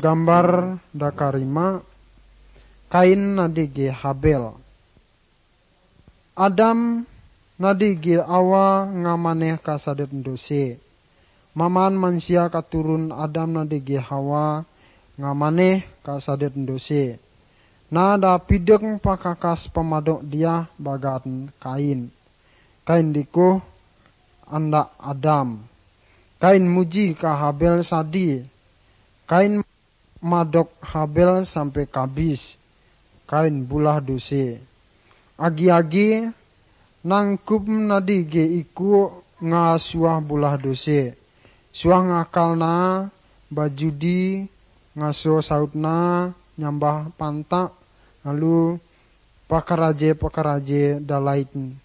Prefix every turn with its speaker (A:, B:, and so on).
A: gambar dakarima Kain nadige Habel. Adam nadige awa ngamaneh kasadet dose. Maman manusia katurun Adam nadige Hawa ngamaneh kasadet dose. Nada pideng pakakas pemadok dia bagan Kain. Kain dikuh andak Adam. Kain muji ka Habel sadi. Kain madok Habel sampai kabis. Kain bulah dose. Agi-agi nangkup nadige iku ngasuah bulah dose. Suah ngakalna bajudi ngaso sautna nyambah pantak lalu pakaraje dalaitin.